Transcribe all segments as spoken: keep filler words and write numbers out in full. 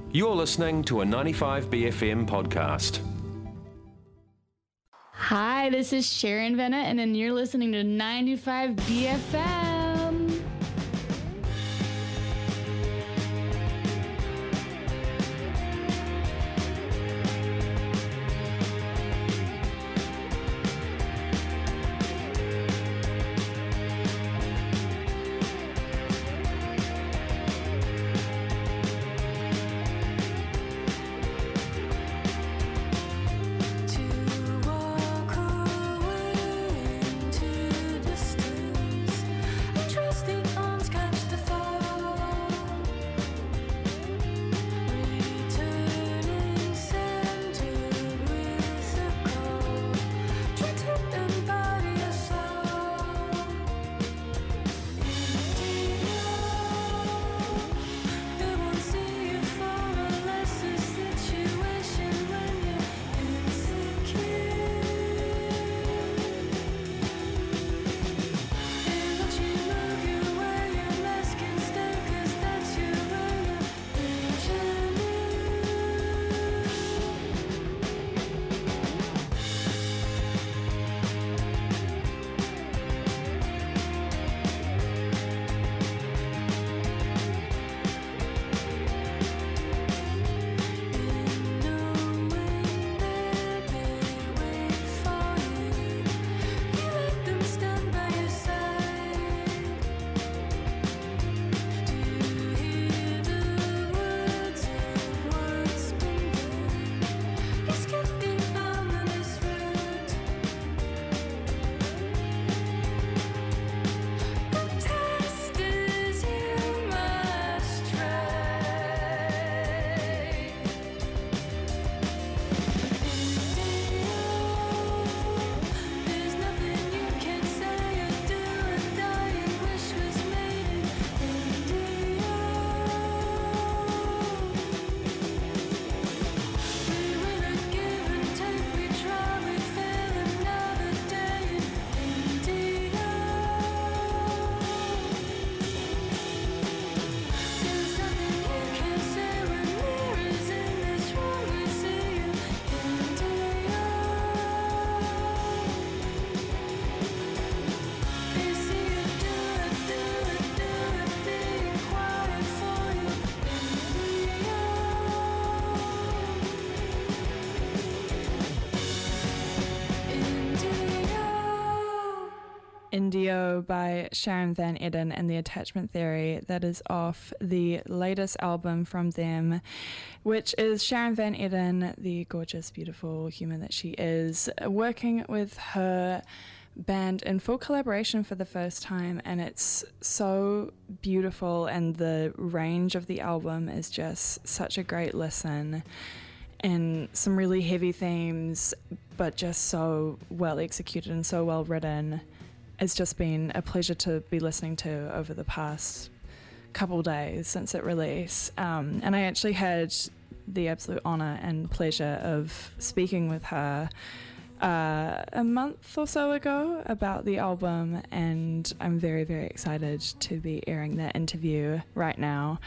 You're listening to a ninety-five B F M podcast. Hi, this is Sharon Venna, and then you're listening to ninety-five B F M. Indio by Sharon Van Etten and the Attachment Theory. That is off the latest album from them, which is Sharon Van Etten, the gorgeous, beautiful human that she is, working with her band in full collaboration for the first time, and it's so beautiful, and the range of the album is just such a great listen, and some really heavy themes, but just so well executed and so well written. It's just been a pleasure to be listening to over the past couple days since it released. Um, and I actually had the absolute honour and pleasure of speaking with her uh, a month or so ago about the album, and I'm very, very excited to be airing that interview right now.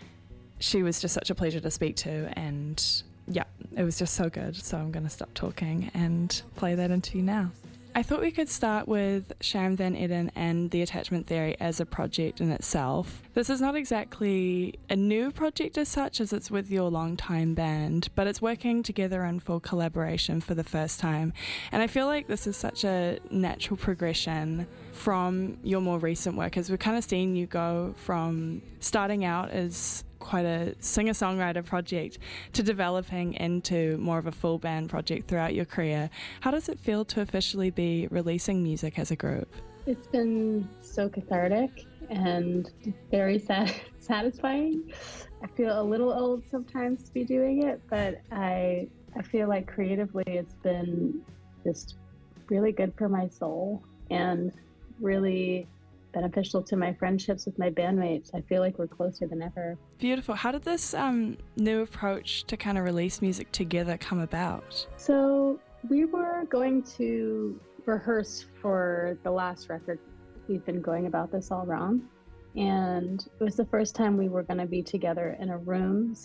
She was just such a pleasure to speak to, and yeah, it was just so good. So I'm going to stop talking and play that interview now. I thought we could start with Sharon Van Etten and the Attachment Theory as a project in itself. This is not exactly a new project as such, as it's with your longtime band, but it's working together in full collaboration for the first time. And I feel like this is such a natural progression from your more recent work, as we've kind of seen you go from starting out as quite a singer-songwriter project to developing into more of a full band project throughout your career. How does it feel to officially be releasing music as a group? It's been so cathartic and very sad, satisfying. I feel a little old sometimes to be doing it, but I I feel like creatively it's been just really good for my soul and really beneficial to my friendships with my bandmates. I feel like we're closer than ever. Beautiful. How did this um, new approach to kind of release music together come about? So we were going to rehearse for the last record. We've been going about this all wrong. And it was the first time we were going to be together in a room.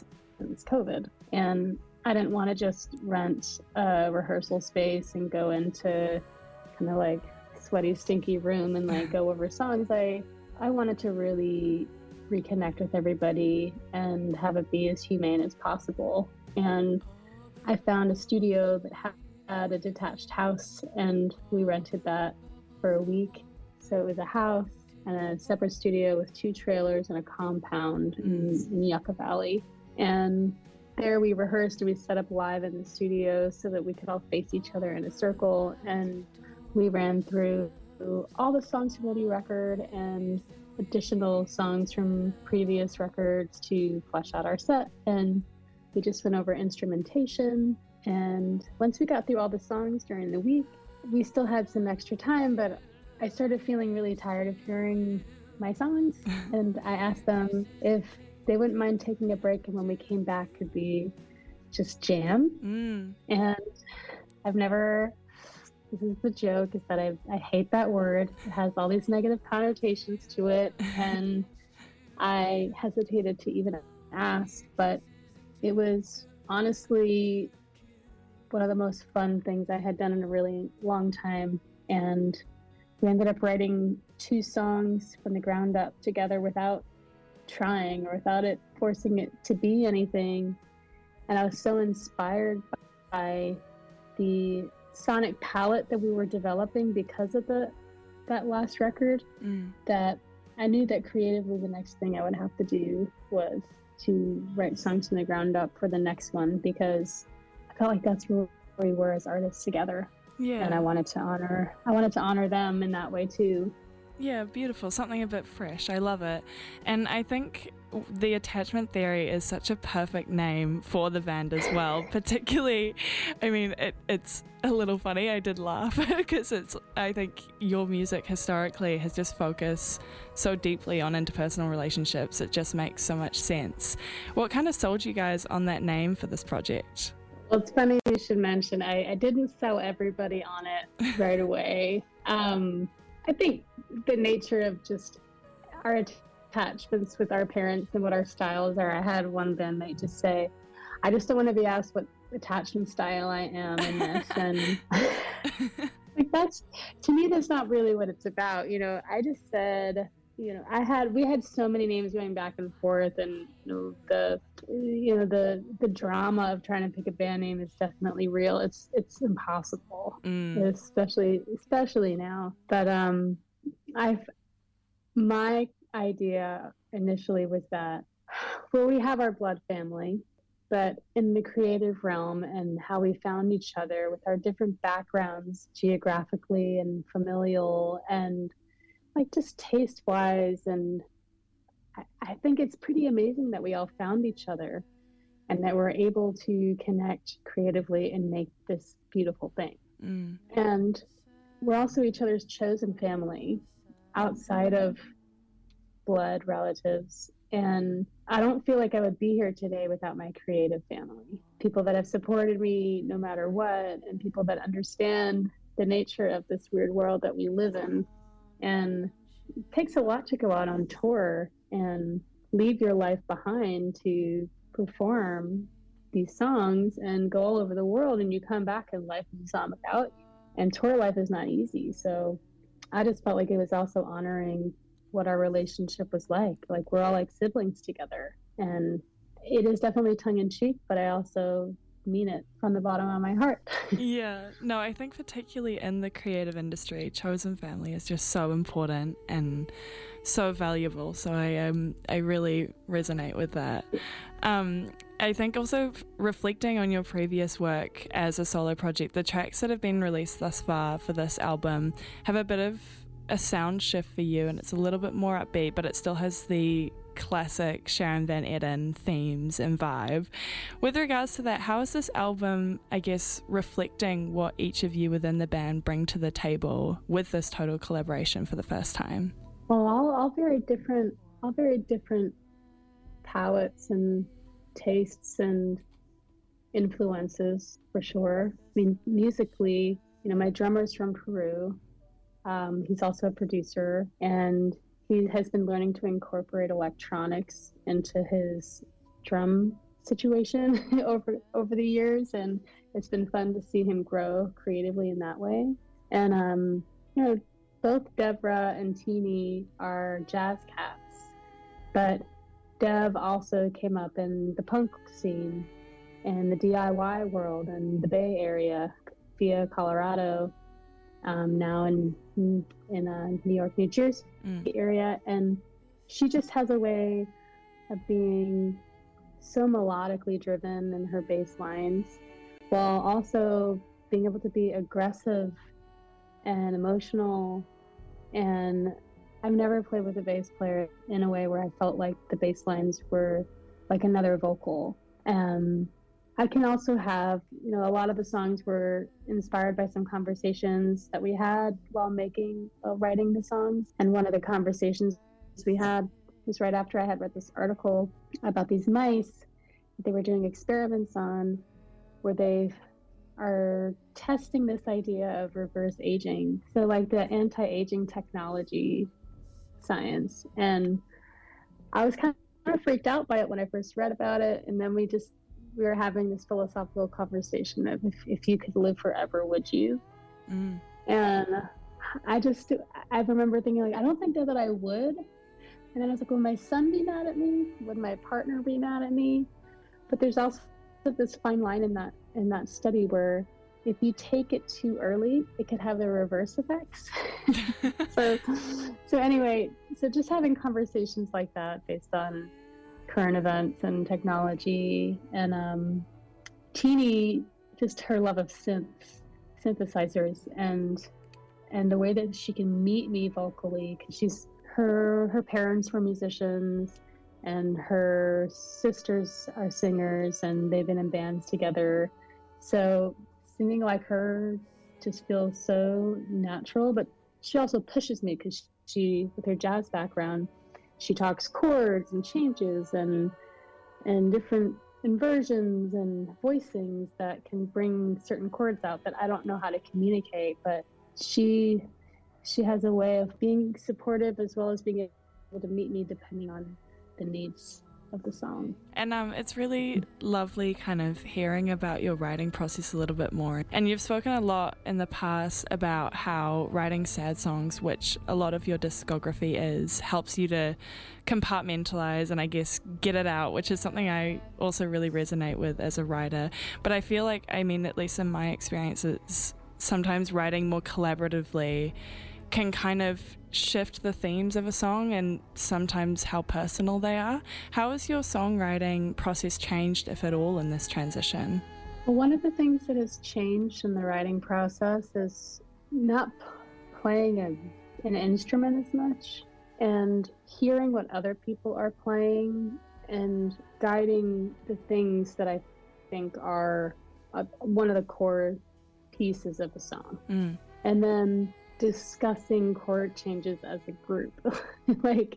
since COVID. And I didn't want to just rent a rehearsal space and go into kind of like sweaty, stinky room and like go over songs. I, I wanted to really reconnect with everybody and have it be as humane as possible. And I found a studio that had a detached house, and we rented that for a week. So it was a house and a separate studio with two trailers and a compound in, in Yucca Valley. And there we rehearsed and we set up live in the studio so that we could all face each other in a circle. And we ran through all the songs from the new record and additional songs from previous records to flesh out our set. And we just went over instrumentation. And once we got through all the songs during the week, we still had some extra time, but I started feeling really tired of hearing my songs. And I asked them if they wouldn't mind taking a break, and when we came back could we just jam. Mm. And I've never, this is the joke, is that I, I hate that word. It has all these negative connotations to it. And I hesitated to even ask, but it was honestly one of the most fun things I had done in a really long time. And we ended up writing two songs from the ground up together without trying or without it forcing it to be anything. And I was so inspired by the sonic palette that we were developing because of the that last record, mm. that I knew that creatively the next thing I would have to do was to write songs from the ground up for the next one, because I felt like that's where we were as artists together. Yeah. And I wanted to honor I wanted to honor them in that way too. Yeah, beautiful. Something a bit fresh. I love it. And I think the Attachment Theory is such a perfect name for the band as well. Particularly, I mean, it, it's a little funny. I did laugh because it's, I think your music historically has just focused so deeply on interpersonal relationships. It just makes so much sense. What kind of sold you guys on that name for this project? Well, it's funny you should mention, I, I didn't sell everybody on it right away. Um, I think the nature of just our attachments with our parents and what our styles are. I had one bandmate just say, I just don't want to be asked what attachment style I am in this. And like, that's, to me, that's not really what it's about. You know, I just said, you know, I had, we had so many names going back and forth, and you know, the, you know, the, the drama of trying to pick a band name is definitely real. It's, it's impossible, mm. especially, especially now. But, um, I've, my idea initially was that, well, we have our blood family, but in the creative realm and how we found each other with our different backgrounds geographically and familial and like just taste wise. And I, I think it's pretty amazing that we all found each other and that we're able to connect creatively and make this beautiful thing. Mm. And we're also each other's chosen family outside of blood relatives. And I don't feel like I would be here today without my creative family. People that have supported me no matter what, and people that understand the nature of this weird world that we live in. And it takes a lot to go out on tour and leave your life behind to perform these songs and go all over the world, and you come back and life is on without you. And tour life is not easy. So I just felt like it was also honoring what our relationship was like. Like, we're all like siblings together. And it is definitely tongue-in-cheek, but I also mean it from the bottom of my heart. Yeah, no, I think particularly in the creative industry, chosen family is just so important and so valuable. So I um I really resonate with that. Um, I think also reflecting on your previous work as a solo project, the tracks that have been released thus far for this album have a bit of a sound shift for you, and it's a little bit more upbeat, but it still has the classic Sharon Van Etten themes and vibe. With regards to that, how is this album, I guess, reflecting what each of you within the band bring to the table with this total collaboration for the first time? Well, all, all very different, all very different palettes and tastes and influences, for sure. I mean, musically, you know, my drummer's from Peru. Um, he's also a producer, and he has been learning to incorporate electronics into his drum situation over over the years, and it's been fun to see him grow creatively in that way. And um, you know, both Deborah and Teeny are jazz cats, but Dev also came up in the punk scene and the D I Y world and the Bay Area via Colorado, um, now in in uh, New York, New Jersey mm. area, and she just has a way of being so melodically driven in her bass lines, while also being able to be aggressive and emotional. And I've never played with a bass player in a way where I felt like the bass lines were like another vocal. Um, I can also have, you know, a lot of the songs were inspired by some conversations that we had while making, uh, writing the songs. And one of the conversations we had was right after I had read this article about these mice that they were doing experiments on, where they are testing this idea of reverse aging. So like the anti-aging technology science. And I was kind of freaked out by it when I first read about it. And then we just, we were having this philosophical conversation of if, if you could live forever, would you? Mm. And I just, I remember thinking like, I don't think that, that I would. And then I was like, would my son be mad at me? Would my partner be mad at me? But there's also this fine line in that, in that study where if you take it too early, it could have the reverse effects. so, so anyway, so just having conversations like that based on current events and technology, and um, Teeny, just her love of synths, synthesizers, and and the way that she can meet me vocally, because she's her her parents were musicians, and her sisters are singers, and they've been in bands together. So singing like her just feels so natural, but she also pushes me because she, with her jazz background, she talks chords and changes and and different inversions and voicings that can bring certain chords out that I don't know how to communicate, but she she has a way of being supportive as well as being able to meet me depending on the needs of the song. And um, it's really lovely kind of hearing about your writing process a little bit more. And you've spoken a lot in the past about how writing sad songs, which a lot of your discography is, helps you to compartmentalize and I guess get it out, which is something I also really resonate with as a writer. But I feel like, I mean, at least in my experiences, sometimes writing more collaboratively can kind of shift the themes of a song and sometimes how personal they are. How has your songwriting process changed, if at all, in this transition? Well, one of the things that has changed in the writing process is not p- playing a, an instrument as much and hearing what other people are playing and guiding the things that I think are uh, one of the core pieces of a song. Mm. And then discussing chord changes as a group. like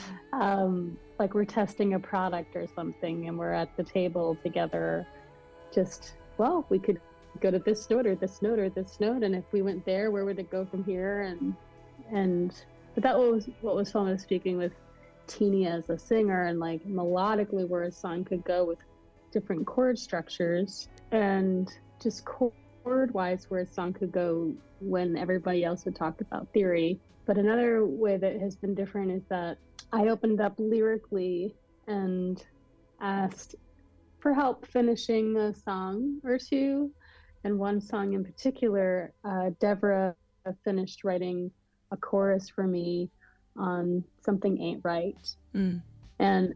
um like we're testing a product or something and we're at the table together, just, well, we could go to this note or this note or this note, and if we went there, where would it go from here? And and but that was what was fun with speaking with Teeny as a singer, and like melodically where a song could go with different chord structures, and just chord wise where a song could go when everybody else had talked about theory. But another way that has been different is that I opened up lyrically and asked for help finishing a song or two. And one song in particular, uh, Deborah finished writing a chorus for me on Something Ain't Right. Mm. And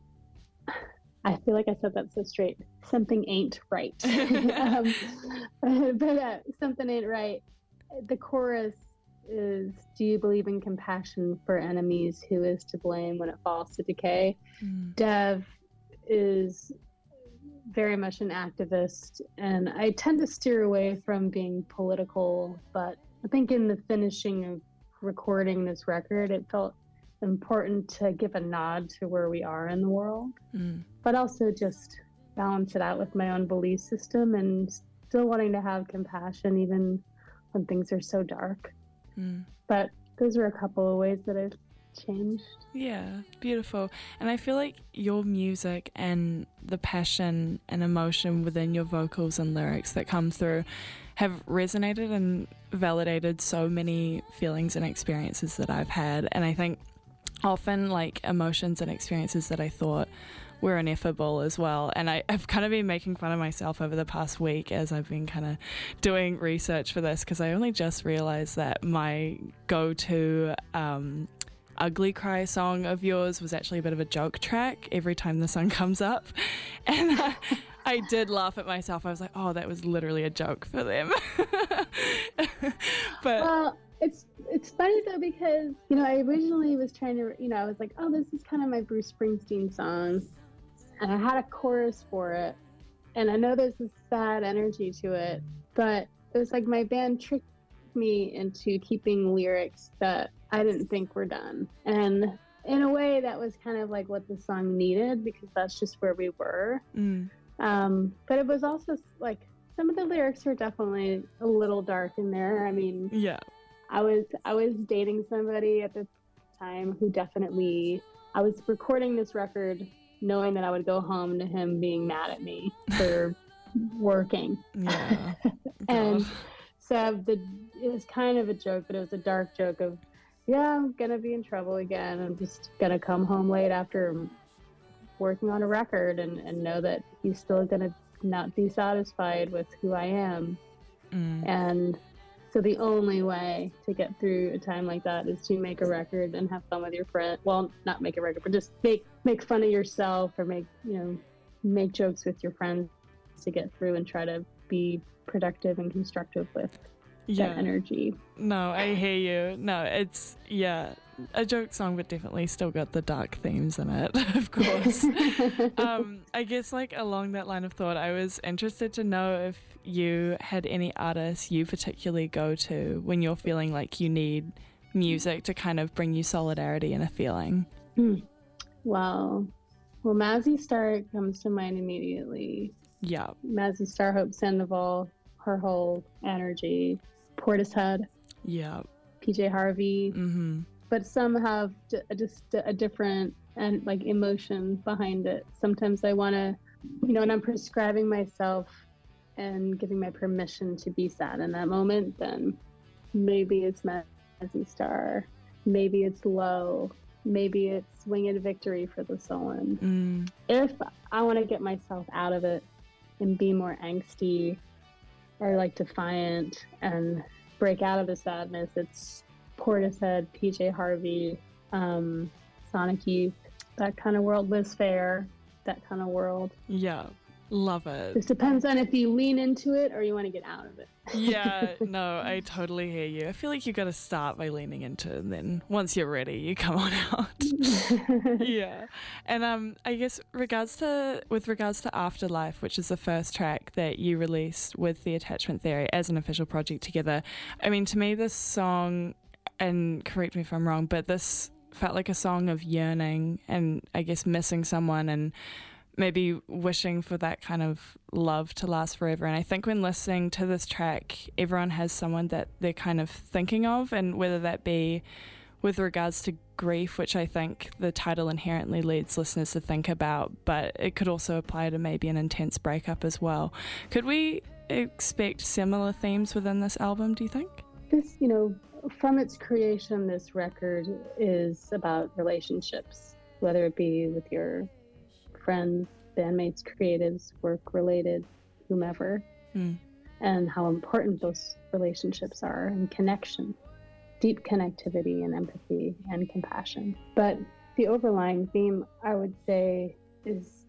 I feel like I said that so straight. Something ain't right. um, but but uh, Something Ain't Right. The chorus is, do you believe in compassion for enemies? Who is to blame when it falls to decay? Mm. Dev is very much an activist, and I tend to steer away from being political, but I think in the finishing of recording this record, it felt important to give a nod to where we are in the world, mm. but also just balance it out with my own belief system and still wanting to have compassion even when things are so dark. Mm. But those are a couple of ways that I've changed. Yeah, beautiful. And I feel like your music and the passion and emotion within your vocals and lyrics that come through have resonated and validated so many feelings and experiences that I've had. And I think often like emotions and experiences that I thought were ineffable as well. And I, I've kind of been making fun of myself over the past week as I've been kind of doing research for this, because I only just realized that my go-to um, Ugly Cry song of yours was actually a bit of a joke track every time the song comes up. And I, I did laugh at myself. I was like, oh, that was literally a joke for them. But well, it's it's funny though, because, you know, I originally was trying to, you know, I was like, oh, this is kind of my Bruce Springsteen song. And I had a chorus for it. And I know there's this sad energy to it, but it was like my band tricked me into keeping lyrics that I didn't think were done. And in a way, that was kind of like what the song needed, because that's just where we were. Mm. Um, but it was also like some of the lyrics were definitely a little dark in there. I mean, yeah, I was I was dating somebody at the time who definitely, I was recording this record knowing that I would go home to him being mad at me for working. Yeah. And so the it was kind of a joke, but it was a dark joke of, yeah, I'm gonna be in trouble again. I'm just gonna come home late after working on a record and, and know that he's still gonna not be satisfied with who I am. Mm. And so the only way to get through a time like that is to make a record and have fun with your friend. Well, not make a record, but just make make fun of yourself, or make, you know, make jokes with your friends to get through and try to be productive and constructive with yeah. that energy. No, I hear you. No, it's, yeah, a joke song, but definitely still got the dark themes in it, of course. um, I guess, like, along that line of thought, I was interested to know if you had any artists you particularly go to when you're feeling like you need music to kind of bring you solidarity and a feeling. Mm. Well, well, Mazzy Star comes to mind immediately. Yeah. Mazzy Star, Hope Sandoval, her whole energy. Portishead. Yeah. P J Harvey. Mm-hmm. But some have d- just a different and like emotion behind it. Sometimes I want to, you know, when I'm prescribing myself and giving my permission to be sad in that moment, then maybe it's Mazzy Star, maybe it's Low, maybe it's Winged Victory for the Sullen. Mm. If I want to get myself out of it and be more angsty or like defiant and break out of the sadness, it's Portishead, P J Harvey, um, Sonic Youth, that kind of world. Liz Phair, that kind of world. Yeah, love it. This depends on if you lean into it or you want to get out of it. Yeah, no, I totally hear you. I feel like you got to start by leaning into it, and then once you're ready, you come on out. Yeah, and um, I guess regards to with regards to Afterlife, which is the first track that you released with the Attachment Theory as an official project together. I mean, to me, this song, and correct me if I'm wrong, but this felt like a song of yearning and I guess missing someone and maybe wishing for that kind of love to last forever. And I think when listening to this track, everyone has someone that they're kind of thinking of, and whether that be with regards to grief, which I think the title inherently leads listeners to think about, but it could also apply to maybe an intense breakup as well. Could we expect similar themes within this album, do you think? This, you know, from its creation, this record is about relationships, whether it be with your friends, bandmates, creatives, work-related, whomever, mm. and how important those relationships are, and connection, deep connectivity and empathy and compassion. But the overlying theme, I would say, is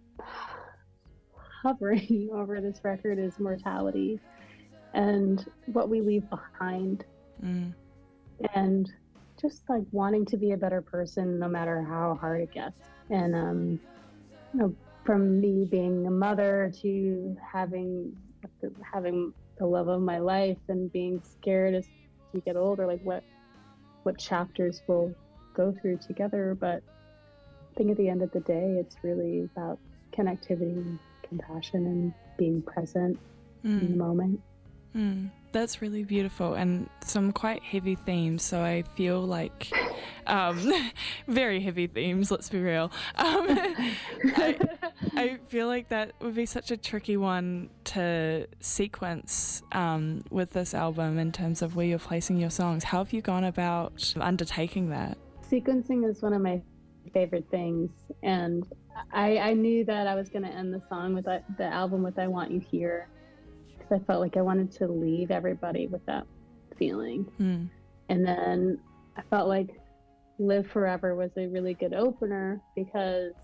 hovering over this record is mortality and what we leave behind. Mm. And just like wanting to be a better person no matter how hard it gets. And um, you know, from me being a mother to having having the love of my life and being scared as we get older, like what what chapters we'll go through together. But I think at the end of the day, it's really about connectivity and compassion and being present mm. in the moment. Mm, that's really beautiful, and some quite heavy themes, so I feel like um, very heavy themes, let's be real. Um, I, I feel like that would be such a tricky one to sequence um, with this album in terms of where you're placing your songs. How have you gone about undertaking that? Sequencing is one of my favorite things, and I, I knew that I was going to end the song with the, the album with I Want You Here, because I felt like I wanted to leave everybody with that feeling. Mm. And then I felt like Live Forever was a really good opener, because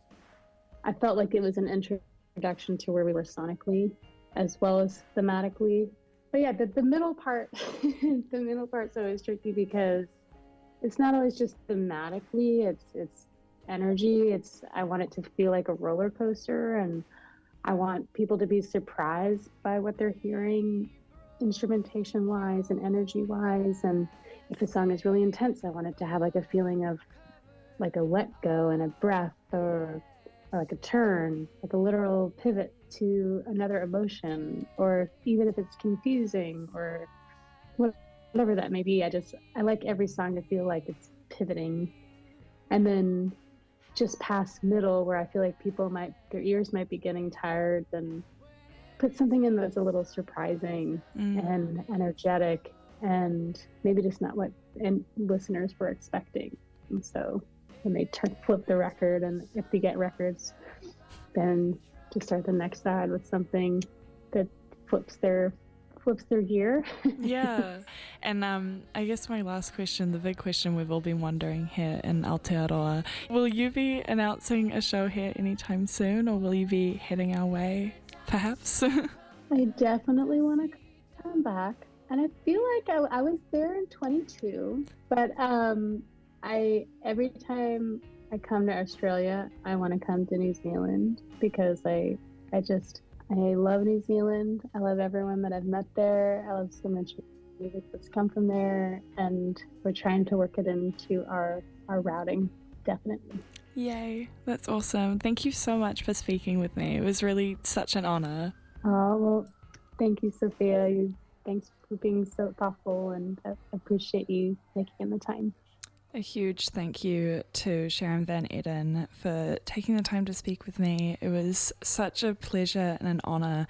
I felt like it was an introduction to where we were sonically as well as thematically. But yeah, the, the middle part, the middle part's always tricky, because it's not always just thematically, it's it's energy. It's I want it to feel like a roller coaster, and I want people to be surprised by what they're hearing instrumentation wise and energy wise. And if a song is really intense, I want it to have like a feeling of like a let go and a breath, or, or like a turn, like a literal pivot to another emotion, or even if it's confusing or whatever that may be. I just I like every song to feel like it's pivoting. And then just past middle, where I feel like people might, their ears might be getting tired, then put something in that's a little surprising mm. and energetic, and maybe just not what and listeners were expecting. And so when they turn, flip the record, and if they get records, then to start the next side with something that flips their flips their gear. Yeah. And um, I guess my last question, the big question we've all been wondering here in Aotearoa, will you be announcing a show here anytime soon, or will you be heading our way, perhaps? I definitely want to come back. And I feel like I, I was there in twenty-two, but um, I every time I come to Australia, I want to come to New Zealand, because I I just I love New Zealand. I love everyone that I've met there. I love so much music that's come from there, and we're trying to work it into our, our routing, definitely. Yay, that's awesome. Thank you so much for speaking with me. It was really such an honor. Oh, well, thank you, Sophia. You, thanks for being so thoughtful, and I appreciate you making the time. A huge thank you to Sharon Van Etten for taking the time to speak with me. It was such a pleasure and an honour.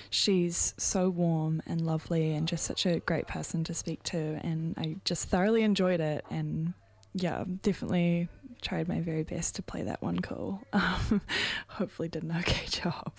She's so warm and lovely, and just such a great person to speak to, and I just thoroughly enjoyed it, and yeah, definitely tried my very best to play that one cool. Um, hopefully did an okay job.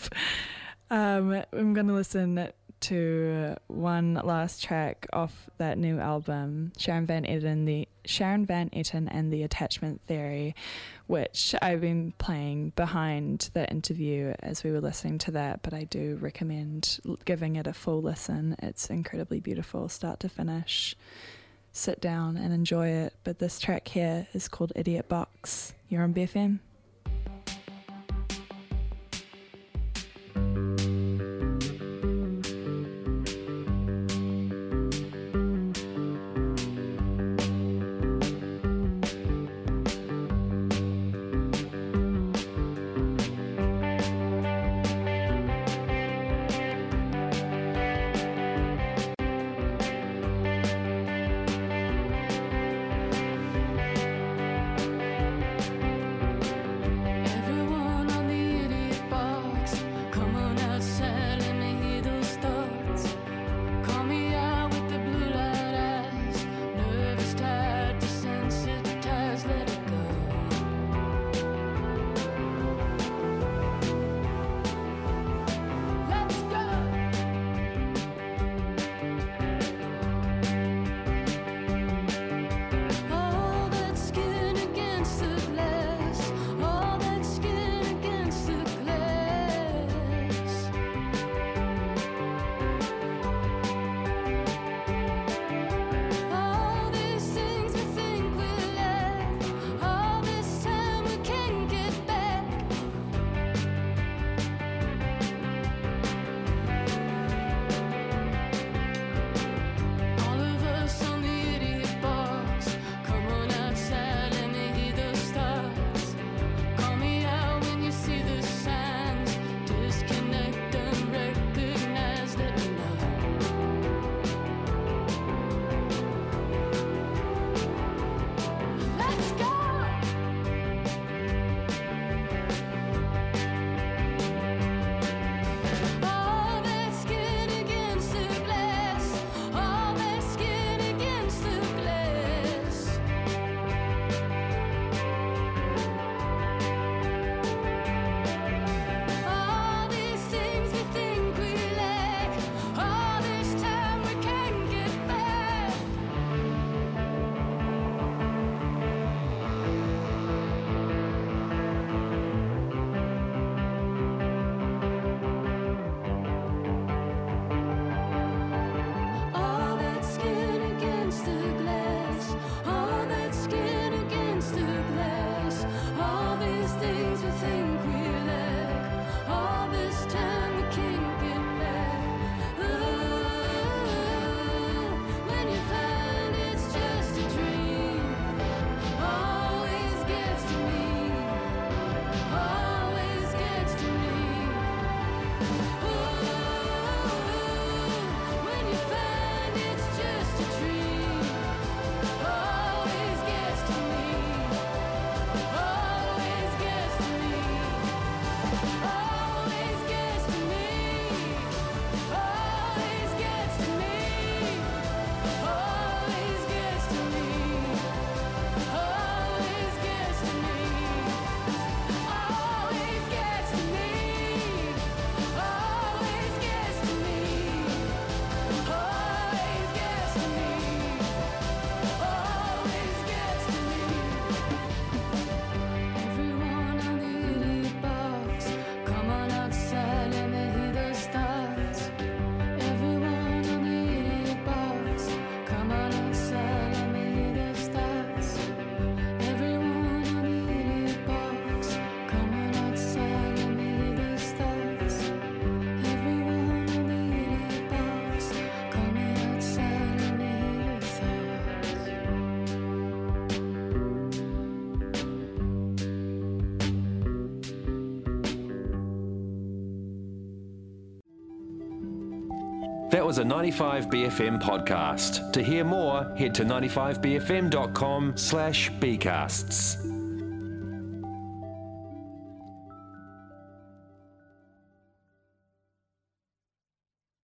Um, I'm going to listen to one last track off that new album, Sharon Van Etten, the Sharon Van Etten and the Attachment Theory, which I've been playing behind the interview as we were listening to that, but I do recommend giving it a full listen. It's incredibly beautiful, start to finish. Sit down and enjoy it. But this track here is called Idiot Box. You're on B F M. That was a ninety-five B F M podcast. To hear more, head to ninety-five b f m dot com slash bcasts.